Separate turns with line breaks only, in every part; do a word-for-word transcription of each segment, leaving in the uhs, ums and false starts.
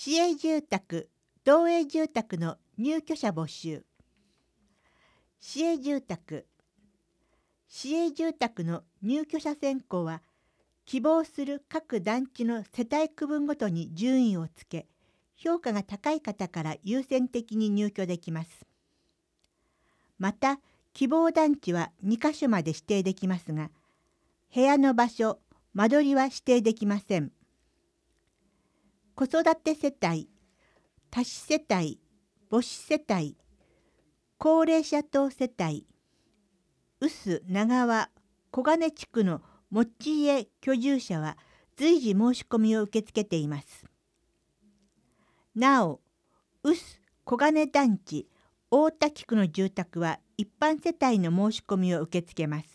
市営住宅、同営住宅の入居者募集。市営住宅。市営住宅の入居者選考は、希望する各団地の世帯区分ごとに順位をつけ、評価が高い方から優先的に入居できます。また、希望団地はにか所まで指定できますが、部屋の場所、間取りは指定できません。子育て世帯、多子世帯、母子世帯、高齢者等世帯、臼長和小金地区の持ち家居住者は随時申し込みを受け付けています。なお、臼小金団地大田地区の住宅は一般世帯の申し込みを受け付けます。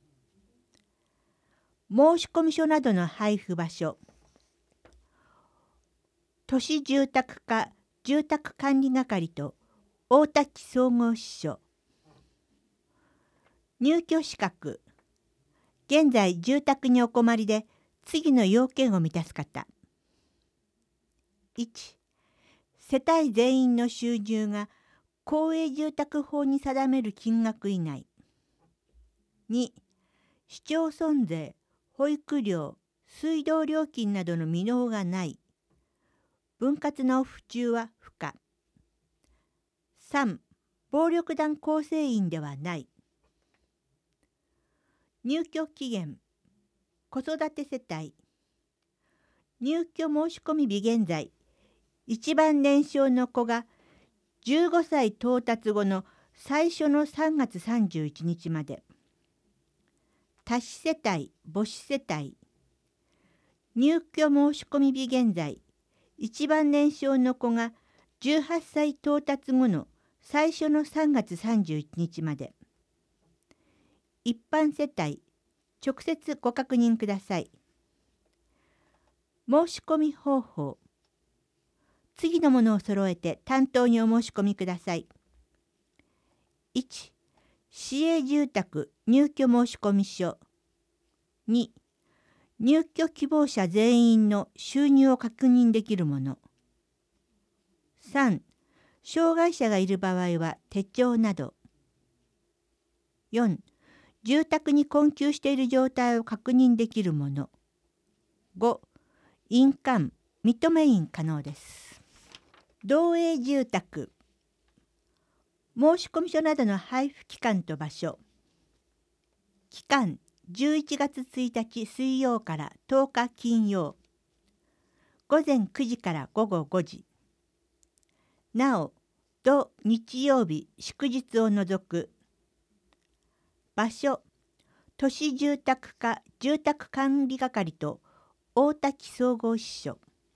申込書などの配布場所。都市住宅課住宅管理係と大田区総合支所。入居資格。現在住宅にお困りで次の要件を満たす方。いち、世帯全員の収入が公営住宅法に定める金額以内。に、市町村税、保育料、水道料金などの未納がない。分割納付中は不可。さん、暴力団構成員ではない。入居期限。子育て世帯。入居申し込み日現在、一番年少の子がじゅうごさい到達後の最初のさんがつさんじゅういちにちまで。多子世帯、母子世帯。入居申し込み日現在、一番年少の子がじゅうはっさい到達後の最初のさんがつさんじゅういちにちまで。一般世帯、直接ご確認ください。申し込み方法。次のものを揃えて担当にお申し込みください。いち、市営住宅入居申込書。に、入居希望者全員の収入を確認できるもの。さん、障害者がいる場合は手帳など。よん、住宅に困窮している状態を確認できるもの。ご、印鑑、認め印可能です。同営住宅。申込書などの配布期間と場所。期間、じゅういちがつついたち水曜からとおか金曜。午前くじから午後ごじ。なお、土日曜日祝日を除く。場所、都市住宅課住宅管理係と大田区総合支所。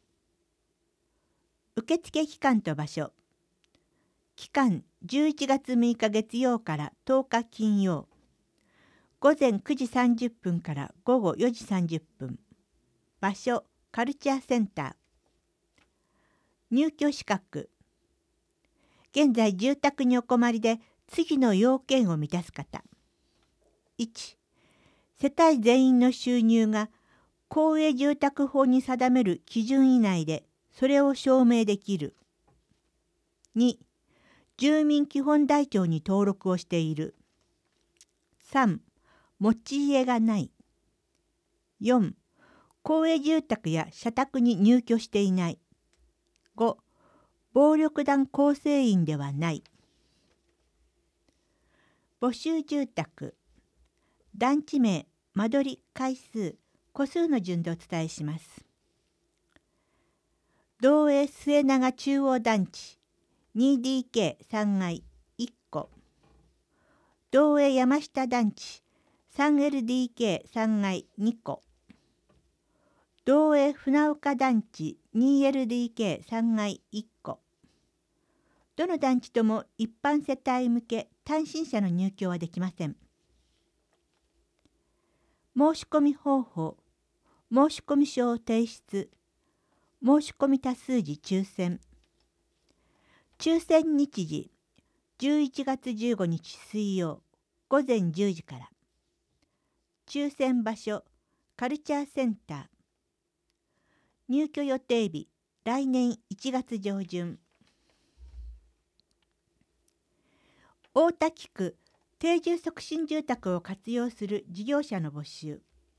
受付期間と場所。期間、じゅういちがつむいか月曜からとおか金曜。午前くじさんじゅっぷんから午後よじさんじゅっぷん。場所、カルチャーセンター。入居資格。現在住宅にお困りで次の要件を満たす方。いち、世帯全員の収入が公営住宅法に定める基準以内でそれを証明できる。に、住民基本台帳に登録をしている。さん、持ち家がない。よん、公営住宅や社宅に入居していない。ご、暴力団構成員ではない。募集住宅。団地名、間取り、階数、戸数の順でお伝えします。同営末長中央団地 にディーケーさんがいいっこ。同営山下団地 さんエルディーケーさんがいにこ。同営船岡団地 にエルディーケーさんがいいっこ。どの団地とも一般世帯向け単身者の入居はできません。申し込み方法。申込書を提出。申し込み多数時抽選。抽選日時じゅういちがつじゅうごにち水曜午前じゅうじから。抽選場所カルチャーセンター。入居予定日来年いちがつ上旬。大田区定住促進住宅を活用する事業者の募集。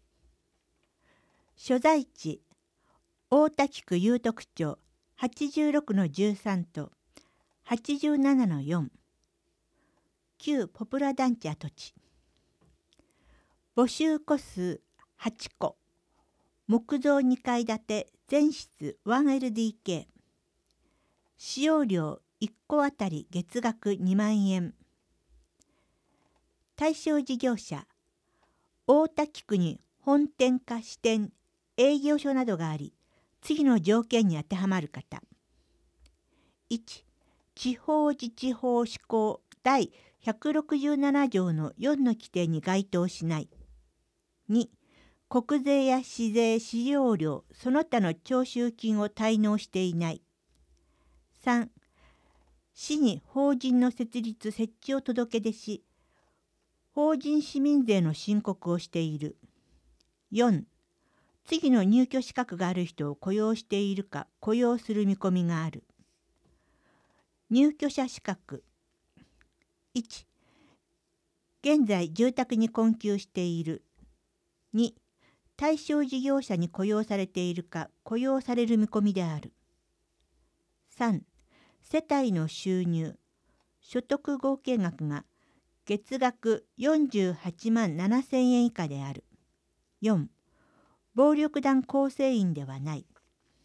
所在地大田区有徳町 はちじゅうろくのじゅうさん と はちじゅうななのよん、旧ポプラ団地跡地。募集戸数はちこ、木造にかい建て全室 ワンエルディーケー、使用料いっこあたり月額にまんえん。対象事業者、大田区に本店か支店、営業所などがあり、次の条件に当てはまる方。いち、地方自治法施行第ひゃくろくじゅうなな条のよんの規定に該当しない。に、国税や市税、使用料、その他の徴収金を滞納していない。さん、市に法人の設立・設置を届け出し、法人市民税の申告をしている。よん、次の入居資格がある人を雇用しているか雇用する見込みがある。入居者資格。いち、現在住宅に困窮している。に、対象事業者に雇用されているか雇用される見込みである。さん、世帯の収入、所得合計額が月額よんじゅうはちまんななせんえん以下である。よん、暴力団構成員ではない。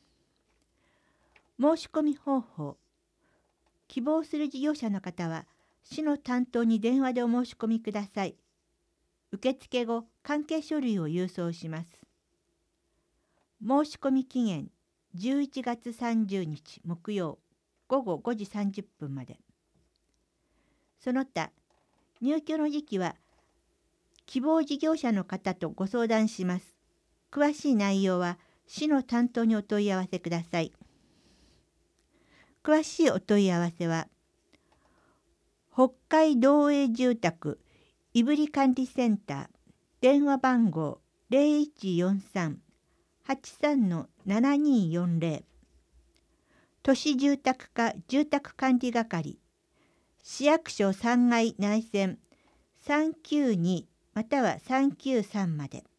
申し込み方法。希望する事業者の方は、市の担当に電話でお申し込みください。受付後、関係書類を郵送します。申し込み期限じゅういちがつさんじゅうにち木曜ごごごじさんじゅっぷんまで。その他、入居の時期は希望事業者の方とご相談します。詳しい内容は市の担当にお問い合わせください。詳しいお問い合わせは、北海道営住宅いぶり管理センター、電話番号 ゼロいちよんさん はちさんのななによんゼロ、都市住宅課住宅管理係、市役所さんがい内線さんきゅうにまたはさんきゅうさんまで。